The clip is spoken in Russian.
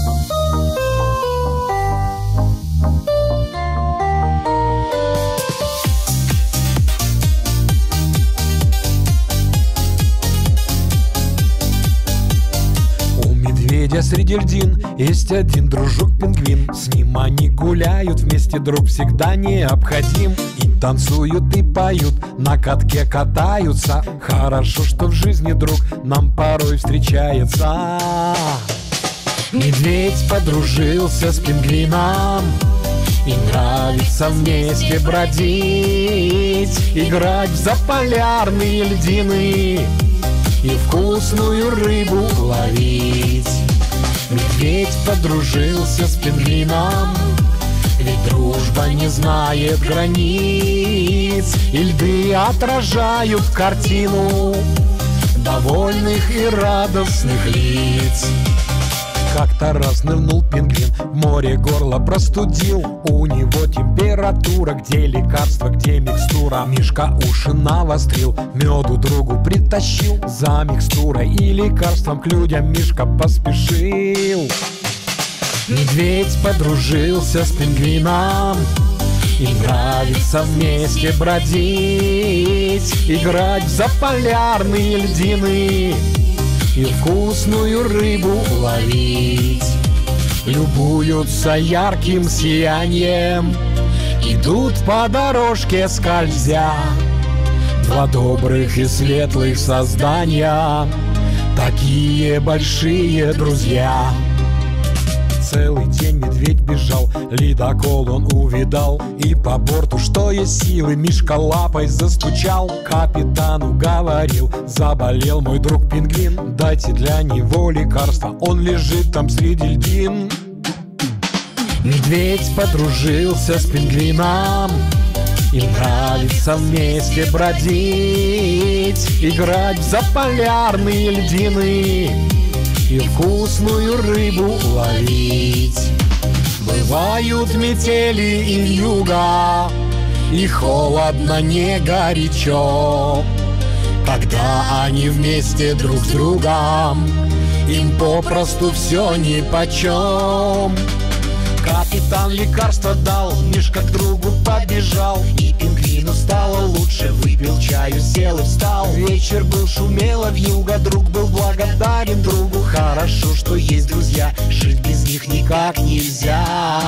Среди льдин есть один дружок-пингвин. С ним они гуляют вместе, друг всегда необходим. И танцуют, и поют, на катке катаются. Хорошо, что в жизни друг нам порой встречается. Медведь подружился с пингвином, и нравится вместе бродить, играть в заполярные льдины и вкусную рыбу ловить. Медведь подружился с пингвином, ведь дружба не знает границ, и льды отражают картину довольных и радостных лиц. Как-то раз нырнул пингвин, в море горло простудил. У него температура, где лекарство, где микстура. Мишка уши навострил, меду другу притащил. За микстурой и лекарством к людям Мишка поспешил. Медведь подружился с пингвином, и нравится вместе бродить, играть в заполярные льдины и вкусную рыбу ловить. Любуются ярким сиянием, идут по дорожке скользя. Два добрых и светлых создания, такие большие друзья. Целый день медведь бежал, ледокол он увидал, и по борту, что есть силы, Мишка лапой застучал. Капитану говорил: заболел мой друг пингвин, дайте для него лекарство, он лежит там среди льдин. Медведь подружился с пингвином, им нравится вместе бродить, играть в заполярные льдины и вкусную рыбу ловить. Бывают метели и вьюга, и холодно, не горячо. Когда они вместе друг с другом, им попросту все нипочем. Капитан лекарство дал, Мишка к другу побежал, и пингвину стало лучше, выпил чаю, сел и встал. Вечер был, шумело вьюга, друг был благодарен другу. Хорошо, что есть друзья, жить без них никак нельзя.